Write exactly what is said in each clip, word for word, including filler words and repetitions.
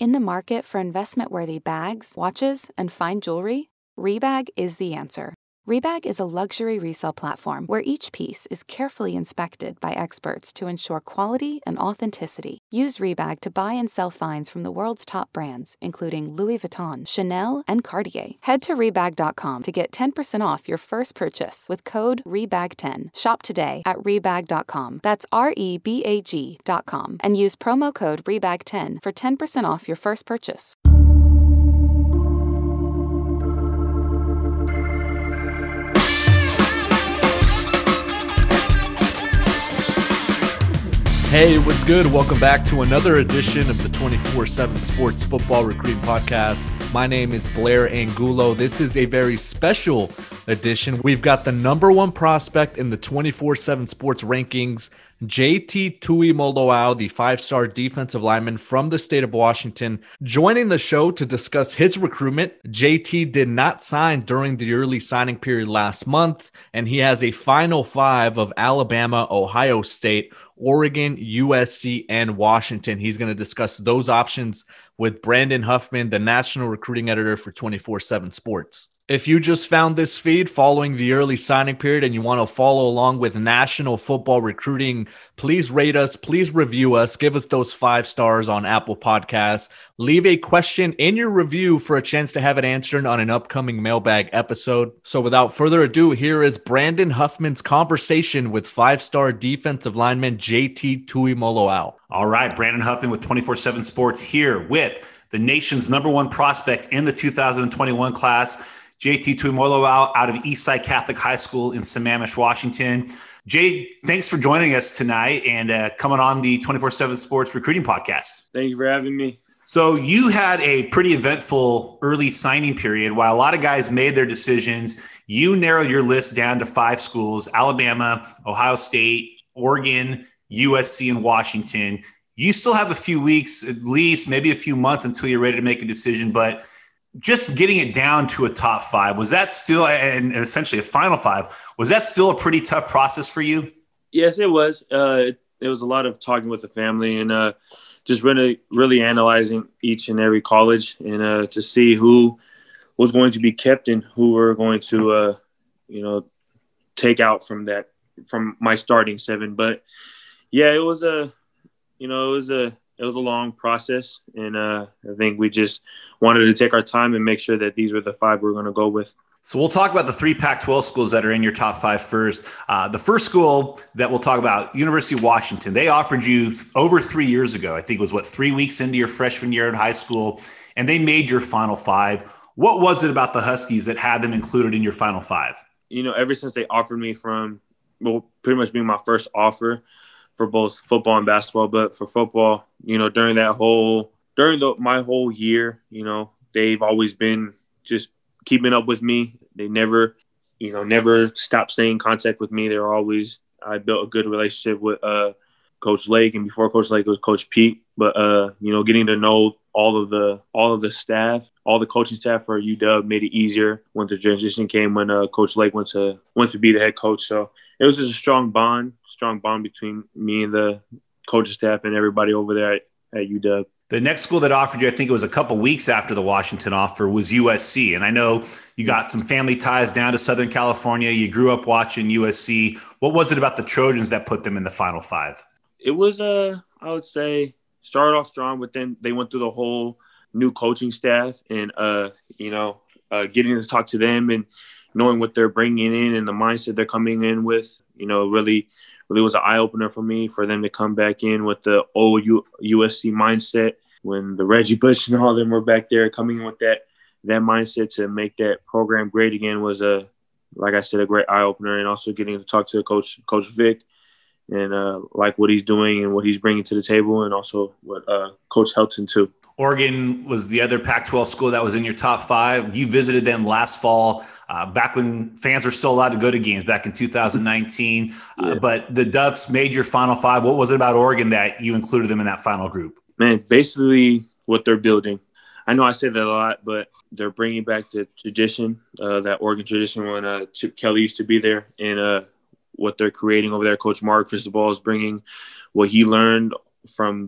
In the market for investment-worthy bags, watches, and fine jewelry, Rebag is the answer. Rebag is a luxury resale platform where each piece is carefully inspected by experts to ensure quality and authenticity. Use Rebag to buy and sell finds from the world's top brands, including Louis Vuitton, Chanel, and Cartier. Head to Rebag dot com to get ten percent off your first purchase with code Rebag ten. Shop today at Rebag dot com. That's R E B A G dot com. And use promo code Rebag ten for ten percent off your first purchase. Hey, what's good? Welcome back to another edition of the twenty-four seven Sports Football Recruiting Podcast. My name is Blair Angulo. This is a very special edition. We've got the number one prospect in the twenty-four seven Sports rankings, J T Tuimoloau, the five-star defensive lineman from the state of Washington, joining the show to discuss his recruitment. J T did not sign during the early signing period last month, and he has a final five of Alabama, Ohio State, Oregon, U S C, and Washington. He's going to discuss those options with Brandon Huffman, the national recruiting editor for twenty-four seven Sports. If you just found this feed following the early signing period and you want to follow along with national football recruiting, please rate us, please review us, give us those five stars on Apple Podcasts. Leave a question in your review for a chance to have it answered on an upcoming mailbag episode. So without further ado, here is Brandon Huffman's conversation with five-star defensive lineman J T Tuimoloau. All right, Brandon Huffman with twenty-four seven Sports here with the nation's number one prospect in the two thousand twenty-one class, J T Tuimoloau out of Eastside Catholic High School in Sammamish, Washington. Jay, thanks for joining us tonight and uh, coming on the twenty-four seven Sports Recruiting Podcast. Thank you for having me. So you had a pretty eventful early signing period. While a lot of guys made their decisions, you narrowed your list down to five schools: Alabama, Ohio State, Oregon, U S C, and Washington. You still have a few weeks, at least maybe a few months until you're ready to make a decision, but just getting it down to a top five, was that still, and essentially a final five, was that still a pretty tough process for you? Yes, it was. Uh, it, it was a lot of talking with the family and uh, just really, really analyzing each and every college and uh, to see who was going to be kept and who were going to, uh, you know, take out from that, from my starting seven. But yeah, it was a, you know, it was a, it was a long process. And uh, I think we just wanted to take our time and make sure that these were the five we we're going to go with. So we'll talk about the three Pac twelve schools that are in your top five first. Uh, the first school that we'll talk about, University of Washington, they offered you over three years ago. I think it was, what, three weeks into your freshman year in high school, and they made your final five. What was it about the Huskies that had them included in your final five? You know, ever since they offered me from, well, pretty much being my first offer for both football and basketball, but for football, you know, during that whole, during the, my whole year, you know, they've always been just keeping up with me. They never, you know, never stopped staying in contact with me. They're always, I built a good relationship with uh, Coach Lake, and before Coach Lake it was Coach Pete. But, uh, you know, getting to know all of the, all of the staff, all the coaching staff for U W made it easier when the transition came, when uh, Coach Lake went to, went to be the head coach. So it was just a strong bond, strong bond between me and the coaching staff and everybody over there at, at U W. The next school that offered you, I think it was a couple weeks after the Washington offer, was U S C. And I know you got some family ties down to Southern California. You grew up watching U S C. What was it about the Trojans that put them in the final five? It was, uh, I would say, started off strong, but then they went through the whole new coaching staff and, uh, you know, uh, getting to talk to them and knowing what they're bringing in and the mindset they're coming in with, you know, really – really was an eye-opener for me for them to come back in with the old U- USC mindset when the Reggie Bush and all of them were back there coming in with that that mindset to make that program great again was, a, like I said, a great eye-opener, and also getting to talk to Coach Coach Vic and uh, like what he's doing and what he's bringing to the table, and also what uh, Coach Helton too. Oregon was the other Pac twelve school that was in your top five. You visited them last fall, uh, back when fans were still allowed to go to games back in two thousand nineteen. yeah. uh, but the Ducks made your final five. What was it about Oregon that you included them in that final group? Man, basically what they're building. I know I say that a lot, but they're bringing back the tradition, uh, that Oregon tradition when uh, Chip Kelly used to be there, and uh, what they're creating over there. Coach Mark Cristobal is bringing what he learned from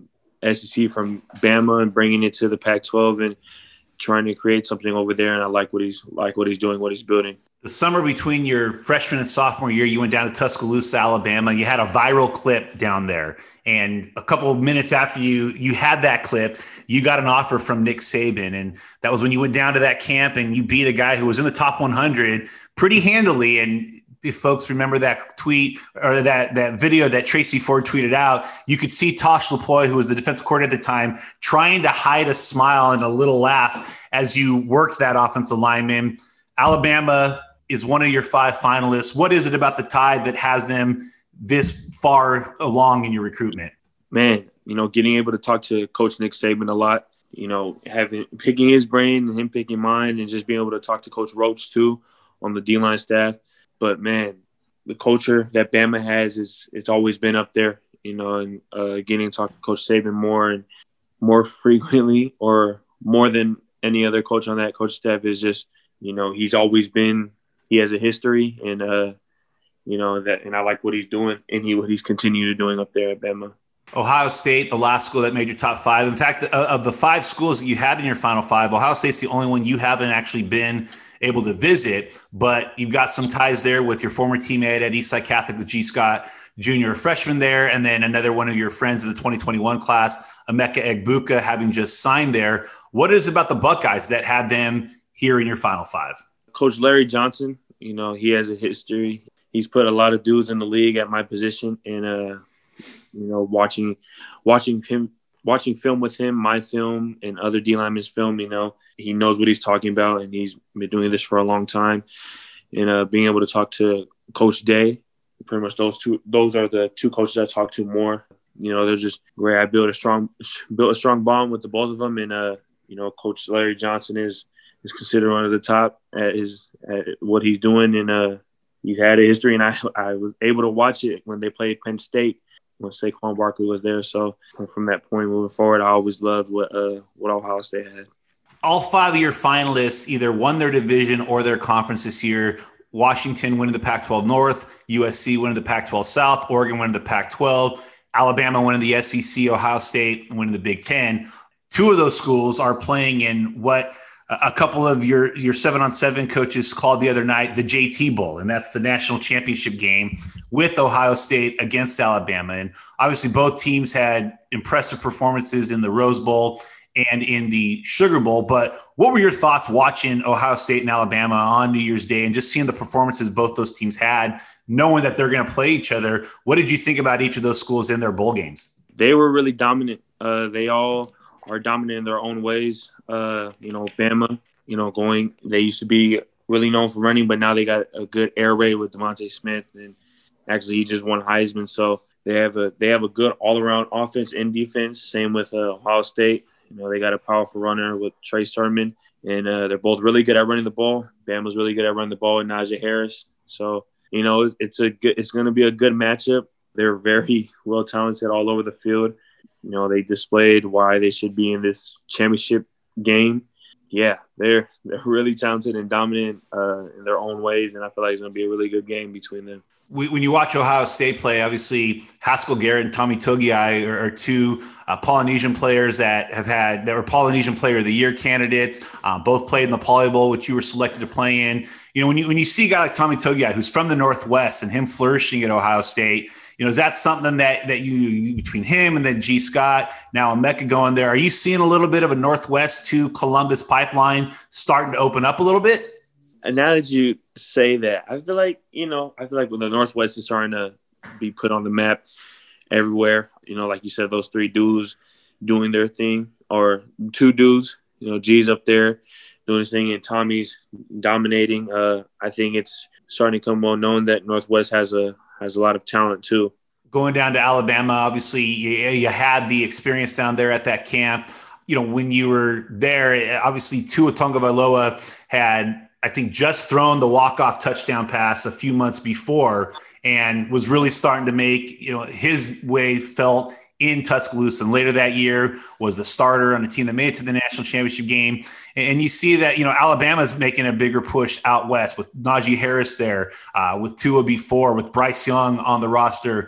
S E C from Bama and bringing it to the Pac twelve and trying to create something over there. And I like what he's like what he's doing, what he's building. The summer between your freshman and sophomore year, you went down to Tuscaloosa, Alabama. You had a viral clip down there. And a couple of minutes after you you had that clip, you got an offer from Nick Saban. And that was when you went down to that camp and you beat a guy who was in the top one hundred pretty handily. And if folks remember that tweet or that, that video that Tracy Ford tweeted out, you could see Tosh Lupoi, who was the defensive coordinator at the time, trying to hide a smile and a little laugh as you worked that offensive lineman. Alabama is one of your five finalists. What is it about the Tide that has them this far along in your recruitment? Man, you know, getting able to talk to Coach Nick Saban a lot, you know, having picking his brain and him picking mine, and just being able to talk to Coach Roach too on the D-line staff. But man, the culture that Bama has is it's always been up there, you know, and uh, getting to talk to Coach Saban more and more frequently or more than any other coach on that coach staff is just, you know, he's always been, he has a history and, uh, you know, that, and I like what he's doing and he, what he's continued doing up there at Bama. Ohio State, the last school that made your top five. In fact, uh, of the five schools that you had in your final five, Ohio State's the only one you haven't actually been able to visit, but you've got some ties there with your former teammate at Eastside Catholic with G. Scott Junior, a freshman there, and then another one of your friends in the twenty twenty-one class, Emeka Egbuka, having just signed there. What is it about the Buckeyes that had them here in your final five? Coach Larry Johnson, you know, he has a history. He's put a lot of dudes in the league at my position, and uh, you know, watching watching him watching film with him, my film, and other D linemen's film, you know, he knows what he's talking about, and he's been doing this for a long time. And uh, being able to talk to Coach Day, pretty much those two, those are the two coaches I talk to more. You know, they're just great. I built a strong, built a strong bond with the both of them, and uh, you know, Coach Larry Johnson is is considered one of the top at his at what he's doing, and uh, he's had a history. And I I was able to watch it when they played Penn State when Saquon Barkley was there. So from that point moving forward, I always loved what uh, what Ohio State had. All five of your finalists either won their division or their conference this year. Washington winning the Pac twelve North, U S C winning the Pac twelve South, Oregon winning the Pac twelve, Alabama winning the S E C, Ohio State winning the Big Ten. Two of those schools are playing in what a couple of your, your seven-on-seven coaches called the other night the J T Bowl, and that's the national championship game with Ohio State against Alabama. And obviously both teams had impressive performances in the Rose Bowl and in the Sugar Bowl. But what were your thoughts watching Ohio State and Alabama on New Year's Day and just seeing the performances both those teams had, knowing that they're going to play each other? What did you think about each of those schools in their bowl games? They were really dominant. Uh, they all are dominant in their own ways. Uh, you know, Bama, you know, going, they used to be really known for running, but now they got a good air raid with Devontae Smith, and actually he just won Heisman. So they have a they have a good all-around offense and defense. Same with uh, Ohio State. You know, they got a powerful runner with Trey Sermon, and uh, they're both really good at running the ball. Bama's really good at running the ball with Najee Harris. So, you know, it's a good, it's going to be a good matchup. They're very well talented all over the field. You know, they displayed why they should be in this championship game. Yeah, they're they're really talented and dominant uh, in their own ways, and I feel like it's going to be a really good game between them. When you watch Ohio State play, obviously Haskell Garrett and Tommy Togiai are, are two uh, Polynesian players that have had that were Polynesian Player of the Year candidates. Um, both played in the Poly Bowl, which you were selected to play in. You know, when you when you see a guy like Tommy Togiai, who's from the Northwest, and him flourishing at Ohio State, you know, is that something that that you between him and then G. Scott, now Emeka going there? Are you seeing a little bit of a Northwest to Columbus pipeline starting to open up a little bit? And now that you say that, I feel like, you know, I feel like when the Northwest is starting to be put on the map everywhere, you know, like you said, those three dudes doing their thing, or two dudes, you know, G's up there doing his thing and Tommy's dominating. Uh, I think it's starting to become well known that Northwest has a has a lot of talent too. Going down to Alabama, obviously you, you had the experience down there at that camp. You know, when you were there, obviously Tua Tagovailoa had, I think, just thrown the walk-off touchdown pass a few months before and was really starting to make, you know, his way felt in Tuscaloosa. And later that year was the starter on a team that made it to the national championship game. And you see that, you know, Alabama's making a bigger push out west with Najee Harris there, uh, with Tua before, with Bryce Young on the roster.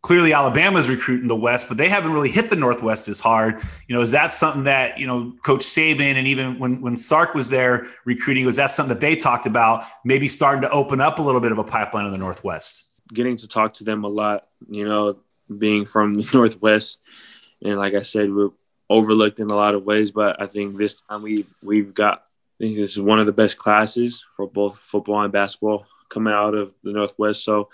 clearly Alabama's recruiting the West, but they haven't really hit the Northwest as hard. You know, is that something that, you know, Coach Saban and even when, when Sark was there recruiting, was that something that they talked about, maybe starting to open up a little bit of a pipeline in the Northwest? Getting to talk to them a lot, you know, being from the Northwest. And like I said, we're overlooked in a lot of ways, but I think this time we, we've got, I think this is one of the best classes for both football and basketball coming out of the Northwest. So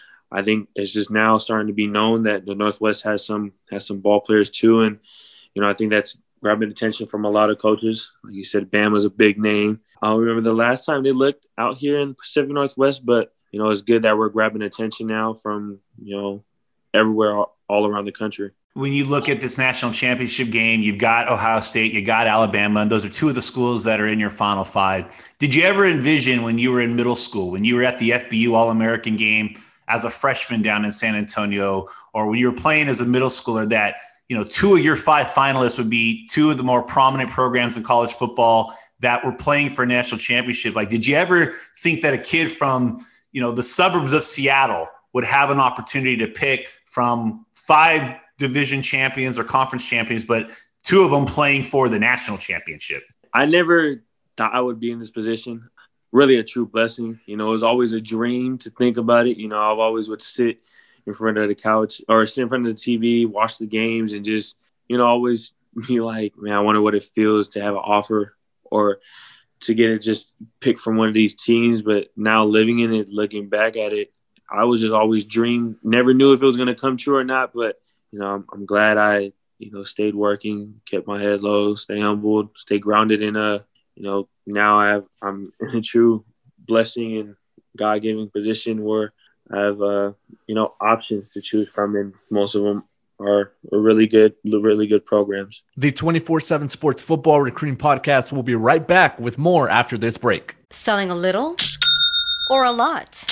I think it's just now starting to be known that the Northwest has some, has some ball players too. And, you know, I think that's grabbing attention from a lot of coaches. Like you said, Bama's a big name. I remember the last time they looked out here in the Pacific Northwest, but, you know, it's good that we're grabbing attention now from, you know, everywhere all around the country. When you look at this national championship game, you've got Ohio State, you got Alabama, and those are two of the schools that are in your Final Five. Did you ever envision when you were in middle school, when you were at the F B U All-American game as a freshman down in San Antonio, or when you were playing as a middle schooler, that, you know, two of your five finalists would be two of the more prominent programs in college football that were playing for a national championship? Like, did you ever think that a kid from, you know, the suburbs of Seattle would have an opportunity to pick from five division champions or conference champions, but two of them playing for the national championship? I never thought I would be in this position. Really a true blessing. You know, it was always a dream to think about it. You know, I've always would sit in front of the couch or sit in front of the T V, watch the games, and just, you know, always be like, man, I wonder what it feels to have an offer or to get it just picked from one of these teams. But now living in it, looking back at it, I was just always dream. Never knew if it was going to come true or not, but you know, I'm, I'm glad I, you know, stayed working, kept my head low, stay humbled, stay grounded in a, you know, now I have, I'm in a true blessing and God-given position where I have, uh, you know, options to choose from, and most of them are, are really good, really good programs. The twenty-four seven Sports Football Recruiting Podcast will be right back with more after this break. Selling a little or a lot?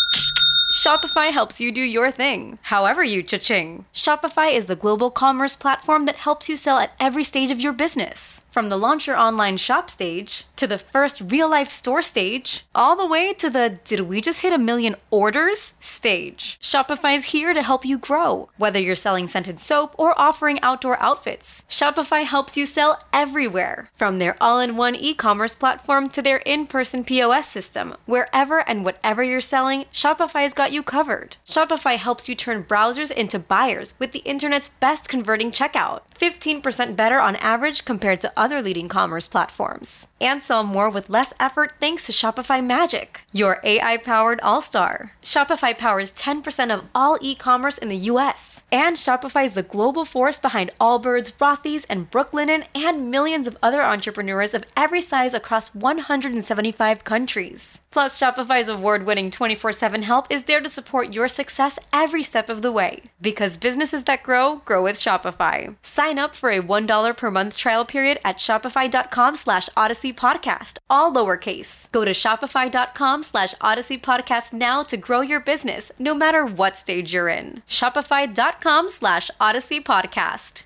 Shopify helps you do your thing, however you cha-ching. Shopify is the global commerce platform that helps you sell at every stage of your business. From the launch your online shop stage, to the first real-life store stage, all the way to the did we just hit a million orders stage. Shopify's here to help you grow. Whether you're selling scented soap or offering outdoor outfits, Shopify helps you sell everywhere. From their all-in-one e-commerce platform to their in-person P O S system, wherever and whatever you're selling, Shopify's got you covered. Shopify helps you turn browsers into buyers with the internet's best converting checkout, fifteen percent better on average compared to other leading commerce platforms. And sell more with less effort thanks to Shopify Magic, your A I-powered all-star. Shopify powers ten percent of all e-commerce in the U S. And Shopify is the global force behind Allbirds, Rothy's, and Brooklinen, and millions of other entrepreneurs of every size across one hundred seventy-five countries. Plus, Shopify's award-winning twenty-four seven help is there to support your success every step of the way. Because businesses that grow, grow with Shopify. Sign up for a one dollar per month trial period at shopify.com slash Odyssey Podcast, all lowercase. Go to shopify.com slash Odyssey Podcast now to grow your business, no matter what stage you're in. Shopify.com slash Odyssey Podcast.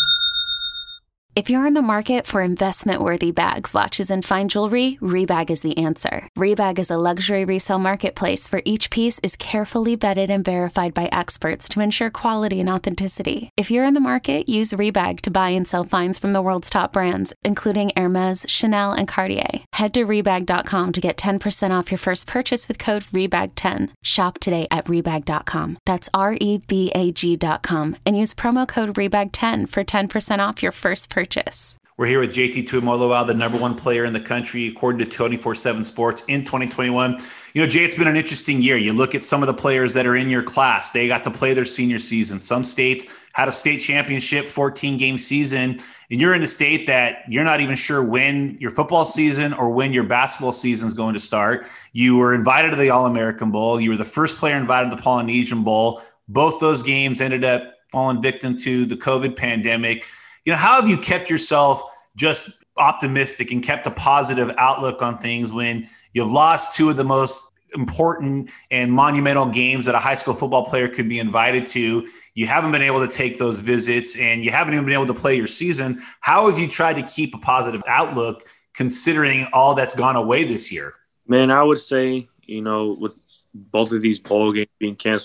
If you're in the market for investment-worthy bags, watches, and fine jewelry, Rebag is the answer. Rebag is a luxury resale marketplace where each piece is carefully vetted and verified by experts to ensure quality and authenticity. If you're in the market, use Rebag to buy and sell finds from the world's top brands, including Hermes, Chanel, and Cartier. Head to Rebag dot com to get ten percent off your first purchase with code Rebag ten. Shop today at Rebag dot com. That's R E B A G dot com. And use promo code Rebag ten for ten percent off your first purchase. Purchase. We're here with J T Tuimoloau, the number one player in the country, according to twenty-four seven Sports in twenty twenty-one. You know, Jay, it's been an interesting year. You look at some of the players that are in your class. They got to play their senior season. Some states had a state championship, fourteen-game season, and you're in a state that you're not even sure when your football season or when your basketball season is going to start. You were invited to the All-American Bowl. You were the first player invited to the Polynesian Bowl. Both those games ended up falling victim to the COVID pandemic. You know, how have you kept yourself just optimistic and kept a positive outlook on things when you've lost two of the most important and monumental games that a high school football player could be invited to? You haven't been able to take those visits and you haven't even been able to play your season. How have you tried to keep a positive outlook considering all that's gone away this year? Man, I would say, you know, with both of these bowl games being canceled,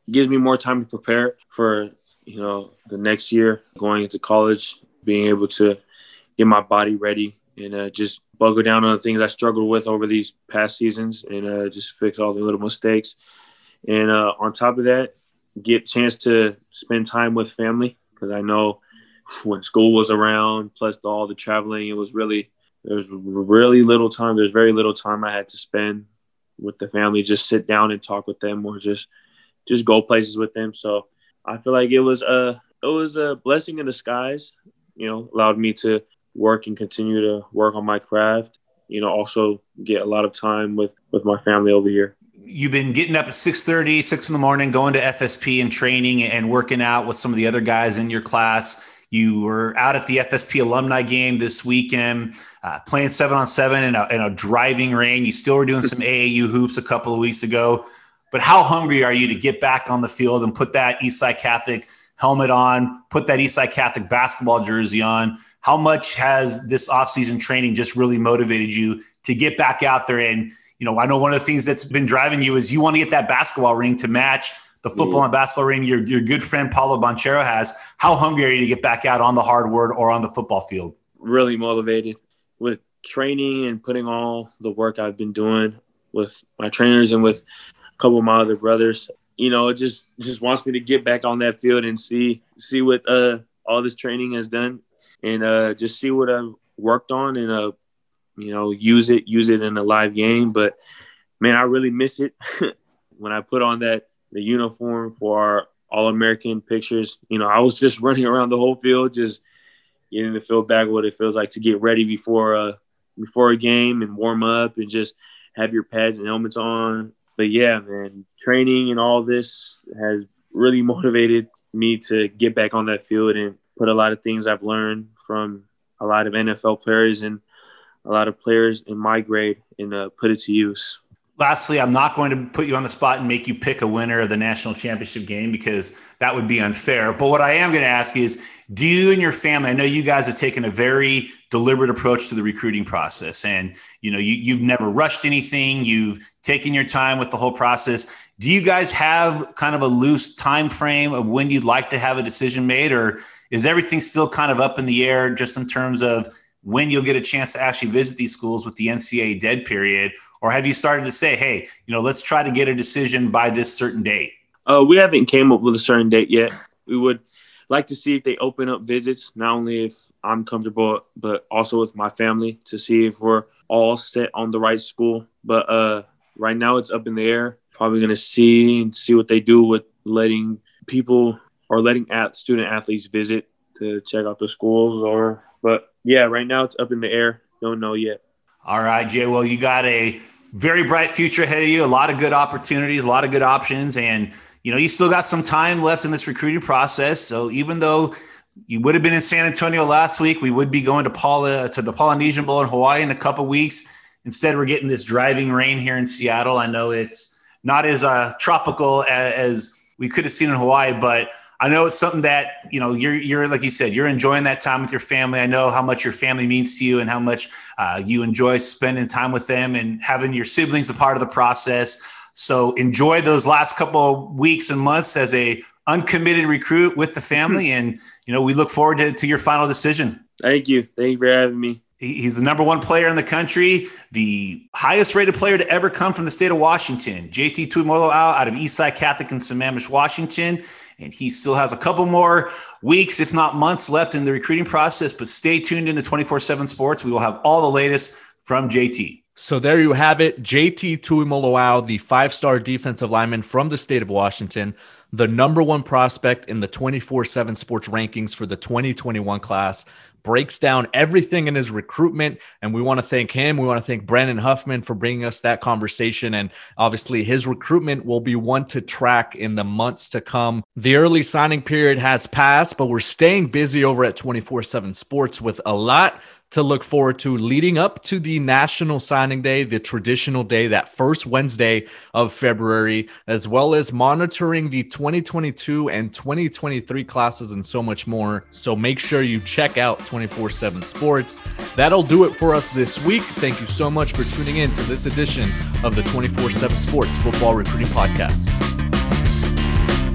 gives me more time to prepare for, you know, the next year going into college, being able to get my body ready and uh, just buckle down on the things I struggled with over these past seasons and uh, just fix all the little mistakes. And uh, on top of that, get a chance to spend time with family, because I know when school was around, plus all the traveling, it was really, there was really little time. There's very little time I had to spend with the family, just sit down and talk with them, or just just go places with them. So I feel like it was a it was a blessing in disguise. You know, allowed me to work and continue to work on my craft. You know, also get a lot of time with with my family over here. You've been getting up at six thirty, six in the morning, going to F S P and training and working out with some of the other guys in your class. You were out at the F S P alumni game this weekend, uh, playing seven on seven in a, in a driving rain. You still were doing some A A U hoops a couple of weeks ago. But how hungry are you to get back on the field and put that Eastside Catholic helmet on, put that Eastside Catholic basketball jersey on? How much has this offseason training just really motivated you to get back out there? And, you know, I know one of the things that's been driving you is you want to get that basketball ring to match the football and basketball ring your, your good friend Paulo Banchero has. How hungry are you to get back out on the hardwood or on the football field? Really motivated with training and putting all the work I've been doing with my trainers and with a couple of my other brothers. You know, it just just wants me to get back on that field and see see what uh, all this training has done, and uh, just see what I've worked on, and uh, you know, use it use it in a live game. But man, I really miss it when I put on that the uniform for our All-American pictures. You know, I was just running around the whole field, just getting to feel back what it feels like to get ready before uh before a game and warm up and just have your pads and helmets on. But yeah, man, training and all this has really motivated me to get back on that field and put a lot of things I've learned from a lot of N F L players and a lot of players in my grade and uh, put it to use. Lastly, I'm not going to put you on the spot and make you pick a winner of the national championship game, because that would be unfair. But what I am going to ask is, do you and your family, I know you guys have taken a very deliberate approach to the recruiting process, and you know, you, you've never rushed anything. You've taken your time with the whole process. Do you guys have kind of a loose time frame of when you'd like to have a decision made, or is everything still kind of up in the air just in terms of when you'll get a chance to actually visit these schools with the N C double A dead period? Or have you started to say, hey, you know, let's try to get a decision by this certain date? Uh, we haven't came up with a certain date yet. We would like to see if they open up visits, not only if I'm comfortable, but also with my family, to see if we're all set on the right school. But uh, right now it's up in the air. Probably going to see and see what they do with letting people or letting at student athletes visit to check out the schools. Or, but yeah, right now it's up in the air. Don't know yet. All right, Jay. Well, you got a very bright future ahead of you, a lot of good opportunities, a lot of good options. And, you know, you still got some time left in this recruiting process. So even though you would have been in San Antonio last week, we would be going to Paula, to the Polynesian Bowl in Hawaii in a couple weeks. Instead, we're getting this driving rain here in Seattle. I know it's not as uh, tropical as, as we could have seen in Hawaii, but I know it's something that, you know, you're, you're, like you said, you're enjoying that time with your family. I know how much your family means to you and how much uh, you enjoy spending time with them and having your siblings a part of the process. So enjoy those last couple of weeks and months as a uncommitted recruit with the family. And, you know, we look forward to, to your final decision. Thank you. Thank you for having me. He's the number one player in the country, the highest rated player to ever come from the state of Washington, J T Tuimoloau out of Eastside Catholic in Sammamish, Washington. And he still has a couple more weeks, if not months, left in the recruiting process. But stay tuned into twenty-four seven Sports. We will have all the latest from J T. So there you have it. J T Tuimoloau, the five-star defensive lineman from the state of Washington, the number one prospect in the twenty-four seven Sports rankings for the twenty twenty-one class, breaks down everything in his recruitment. And we want to thank him. We want to thank Brandon Huffman for bringing us that conversation. And obviously his recruitment will be one to track in the months to come. The early signing period has passed, but we're staying busy over at twenty-four seven Sports with a lot to look forward to leading up to the National Signing Day, the traditional day, that first Wednesday of February, as well as monitoring the twenty twenty-two and twenty twenty-three classes and so much more. So make sure you check out twenty-four seven Sports. That'll do it for us this week. Thank you so much for tuning in to this edition of the twenty-four seven Sports Football Recruiting Podcast.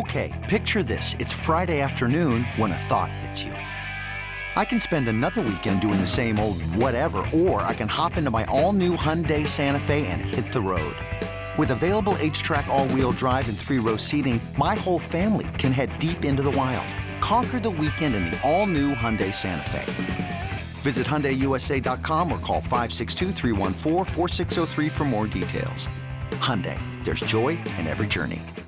Okay, picture this. It's Friday afternoon when a thought hits you. I can spend another weekend doing the same old whatever, or I can hop into my all-new Hyundai Santa Fe and hit the road. With available H-Track all-wheel drive and three-row seating, my whole family can head deep into the wild. Conquer the weekend in the all-new Hyundai Santa Fe. Visit Hyundai U S A dot com or call five six two, three one four, four six zero three for more details. Hyundai, there's joy in every journey.